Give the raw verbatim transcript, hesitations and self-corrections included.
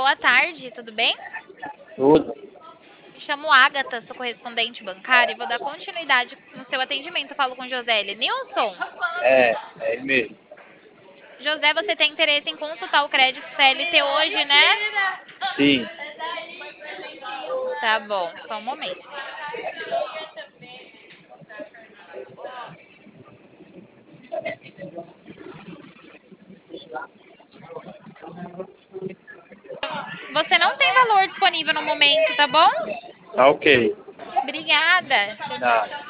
boa tarde, tudo bem? Tudo. Me chamo Agatha, sou correspondente bancária e vou dar continuidade no seu atendimento. Eu falo com José Nilson. É, é ele mesmo. José, você tem interesse em consultar o crédito C L T hoje, né? Sim. Tá bom, só um momento. Você não tem valor disponível no momento, tá bom? Tá ok. Obrigada. Tchau, tchau. Nada.